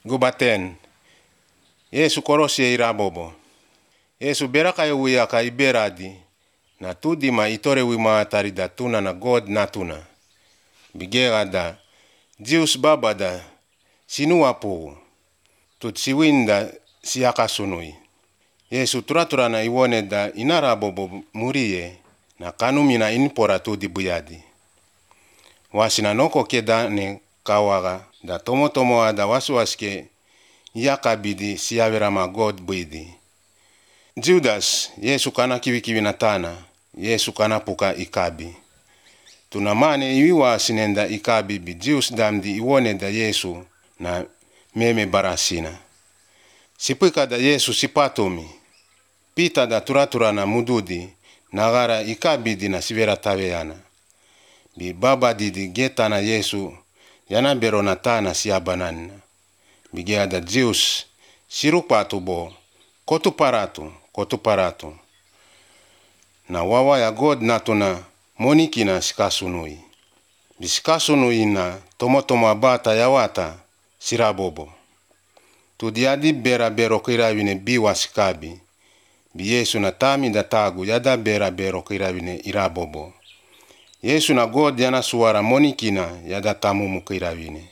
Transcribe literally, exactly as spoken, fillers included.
Gubaten, Yesu korosie irabobo. Yesu beraka yaka iberadi, na tudima itore wimaatari da tuna na God natuna. Bigera da, Jius babada, sinuapu, tut siwinda siaka sunui. Yesu turatura na iwone da inarabobo murie, na kanumina inpora tudi buyadi. Wasina noko keda ne kawaga, da tomo tomo ada waswaske, yaka bidi siyaverama God bidi. Judas, Yesu kana kiwi kiwi natana, Yesu kana puka ikabi. Tunamane iwiwa sinenda ikabi bi Jius damdi iwone da Yesu na meme barasina. Sipika da Yesu sipatomi, pita da turatura na mududi, nagara ikabi di na sivera taveyana. Bi baba didi geta na Yesu, yana bero natana siyabanana. Bigea da Jius, sirupatu bo, kotu paratu, kotu paratu. Na wawa ya God natuna monikina sikasunui. Bisikasunui na tomo tomo abata yawata sirabobo. Tudiadi bera bero kirawine biwa sikabi. Bi Yesu na tami da tagu yada bera bero kirawine irabobo. Yesu na God yana suara monikina yada tamumu kirawine.